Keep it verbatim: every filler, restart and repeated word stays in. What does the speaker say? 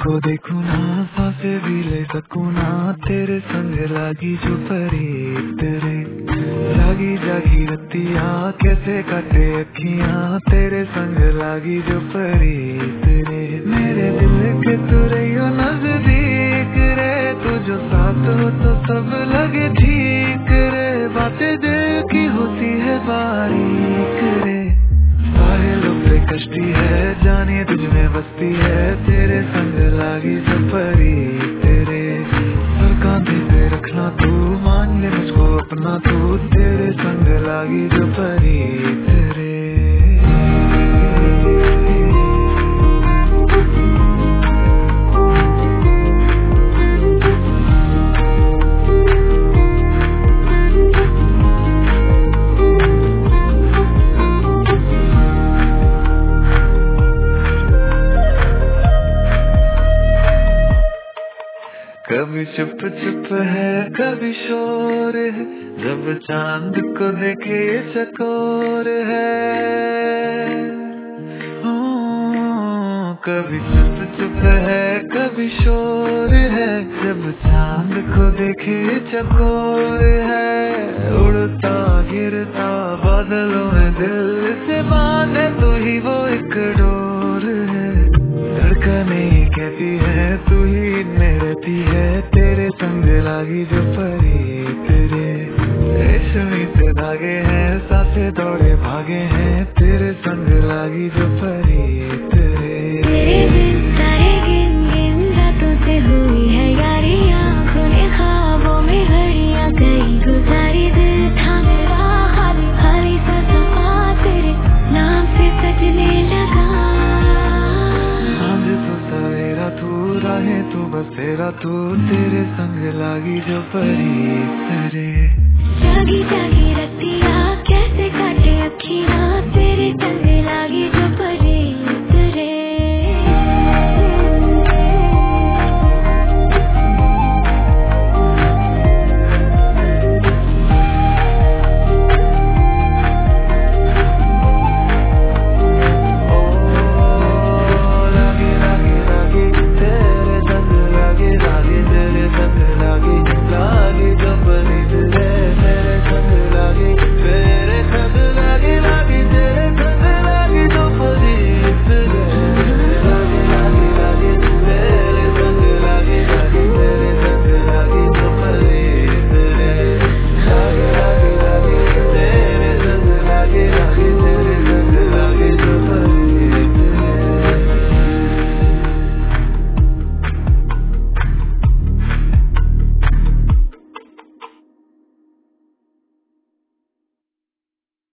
को देखूं ना, सांसें भी ले सकूं ना, तेरे संग लागी जो परी तेरे। जागी जागी रतियां कैसे काटे अखियां, तेरे संग लागी जो परी तेरे। मेरे दिल के तू रहियो नजदीक रे, तू जो साथ हो तो सब लगे ठीक रे। बातें दिल की होती है बारीक रे, साहिलों पे कश्ती है जाने तुझ में बसती है, तेरे संग लागी जो परी तेरे। सर कांधे पे रखना तू, मान ले मुझको अपना तू, तेरे संग लागी जो परी तेरे। कभी चुप चुप है कभी शोर है, जब चांद को देखे ये चकोर है। ओ, कभी चुप चुप है कभी शोर है, जब चांद को देखे ये चकोर है। उड़ता गिरता बादलों में दिल से बांधे तू ही वो एक डोर है। धड़कने कहती है तू ही इनमें रहती है, तेरे संग लागी जो परी तेरे। रेशमी से धागे हैं सांसें दौड़े भागे हैं, तेरे संग लागी जो परी तेरे। तेरे बिन सारे गिन गिन रातों से हुई है यारी, आँखों ने ख्वाबों में घड़ियाँ कई गुजारी। दिल था मेरा खाली खाली सा सफा, तेरे नाम से सजने लगा। तू राहे तू बस तेरा तू, तेरे संग लागी जो परी तेरे।